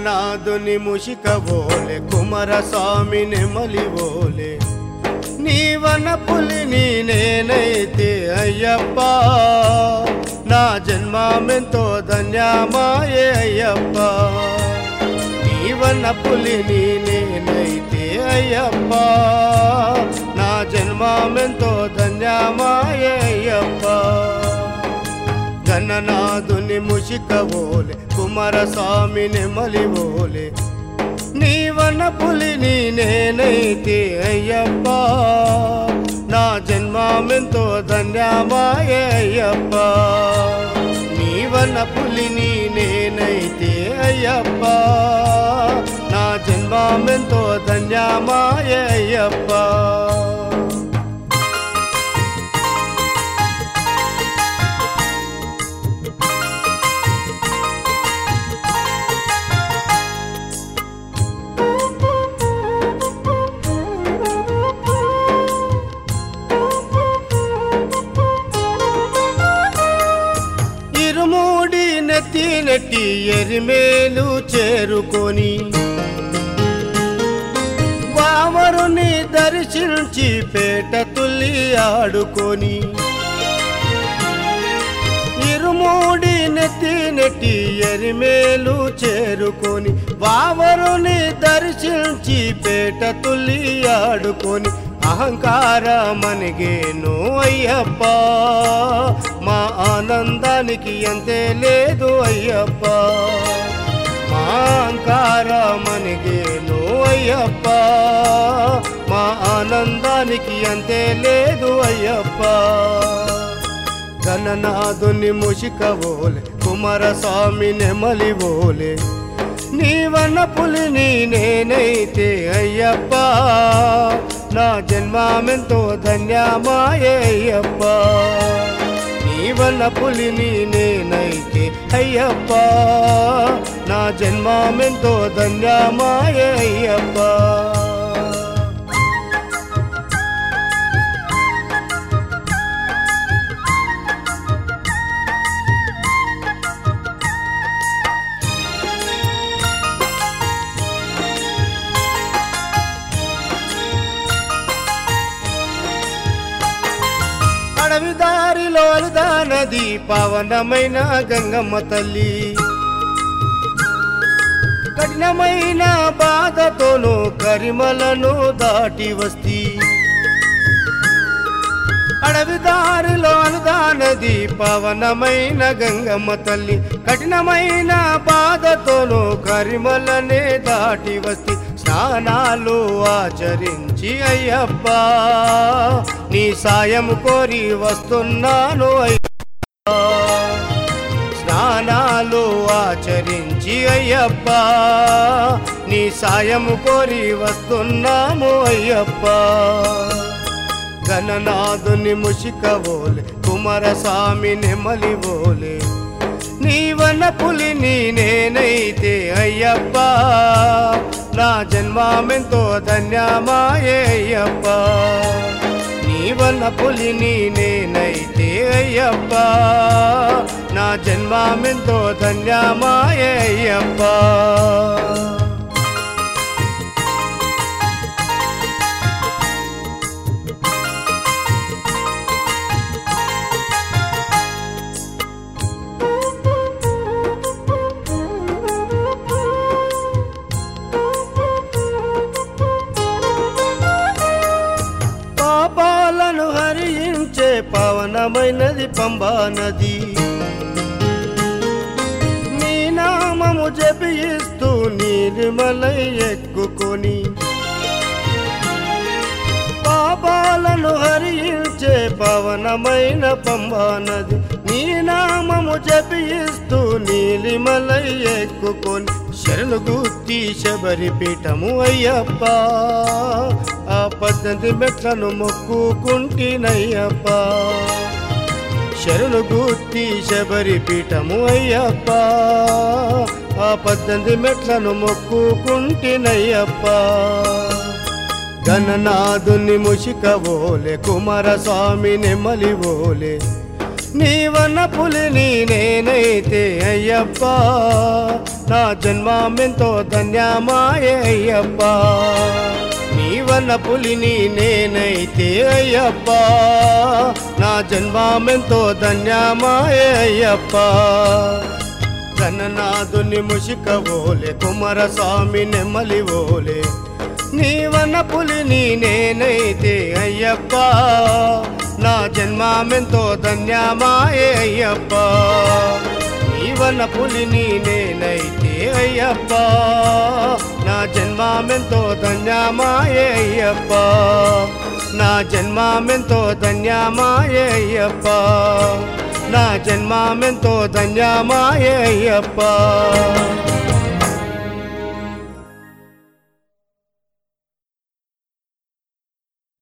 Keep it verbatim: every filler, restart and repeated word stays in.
గణనాథుని ముషికవోలే కుమారస్వామి నెమలివోలే నీవన పులిని నేనైతే అయ్యప్ప నా జన్మమెంతో ధన్యమాయే అయ్యప్ప నీవన పులిని నేనైతే అయ్యప్ప నా జన్మమెంతో ధన్యమాయే అయ్యప్ప గణనాథుని ముషికవోలే కుమారస్వామి నెమలివోలే నీవన పులిని నేనైతే అయ్యప్ప నా జన్మమెంతో ధన్యమాయే అయ్యప్ప నీవన పులిని నేనైతే అయ్యప్ప నా జన్మమెంతో ధన్యమాయే అయ్యప్ప ఇరుమూడి నెత్తి నెట్టి ఎరిమేలు చేరుకొని వావరుని దర్శించి పేట తుల్లి ఆడుకొని ఇరుమూడి నెత్తి నెట్టి ఎరిమేలు చేరుకొని వావరుని దర్శించి పేట తుల్లి ఆడుకొని అహంకారమనిగేను అయ్యప్ప మా ఆనందానికి ఎంతే లేదు అయ్యప్ప మా అహంకారమనిగేను అయ్యప్ప మా ఆనందానికి ఎంతే లేదు అయ్యప్ప గణనాథుని ముషికవోలే కుమారస్వామి నెమలివోలే నీవన పులిని నేనైతే అయ్యప్ప నా జన్మమెంతో ధన్యమాయే అయ్యప్ప నీవన పులిని నేనైతే అయ్యప్ప నా జన్మమెంతో ధన్యమాయే అయ్యప్ప అడవిదారిలో అలుదా నది పవనమైన గంగమ్మ తల్లి కఠినమైన బాధతోనూ కరిమలను దాటి వస్తీ అడవిదారిలో అలుదా నది పవనమైన గంగమ్మ తల్లి కఠినమైన బాధతోనూ కరిమలనే దాటి వస్తీ స్నానాలు ఆచరించి అయ్యప్ప నీ సాయము కోరి వస్తున్నాను అయ్యప్ప స్నానాలు ఆచరించి అయ్యప్ప నీ సాయము కోరి వస్తున్నాము అయ్యప్ప గణనాథుని ముషికవోలే కుమారస్వామి నెమలివోలే నీవన పులిని నేనైతే అయ్యప్ప నా జన్మమెంతో ధన్యమాయే అయ్యప్ప నీవన పులిని నేనైతే అయ్యప్ప నా జన్మమెంతో ధన్యమాయే అయ్యప్ప పాపాలను హరించే పవనమైనది పంబా నది నీ నామము జపిస్తూ నీలిమలై ఎక్కుకొని పాపాలను హరించే పవనమైన పంబా నది నీ నామము జపిస్తూ నీలిమలై ఎక్కుకొని శరణు గుత్తి శబరి పీఠము అయ్యప్ప ఆ పద్దెనిమిది మెట్లను మొక్కుకుంటినయ్యప్ప శరణు గుత్తి శబరి పీఠము అయ్యప్ప ఆ పద్దెనిమిది మెట్లను మొక్కుకుంటినయ్యప్ప గణనాథుని ముషికవోలే కుమారస్వామి నెమలివోలే నీవన్న పులిని నేనైతే అయ్యప్ప నా జన్మమెంతో ధన్యమాయే అయ్యప్ప నీవన్న పులిని నేనైతే అయ్యప్ప నా జన్మమెంతో ధన్యమాయే అయ్యప్ప గణనాథుని ముషికవోలే కుమారస్వామి నెమ్మలివోలే నీవన్న పులిని నేనైతే అయ్యప్ప నా జన్మమెంతో ధన్యమాయే అయ్యప్ప నీవన్న పులిని నేనైతే అయ్యప్ప నా జన్మమెంతో ధన్యమాయే అయ్యప్ప నా జన్మమెంతో ధన్యమాయే అయ్యప్ప నా జన్మమెంతో ధన్యమాయే అయ్యప్ప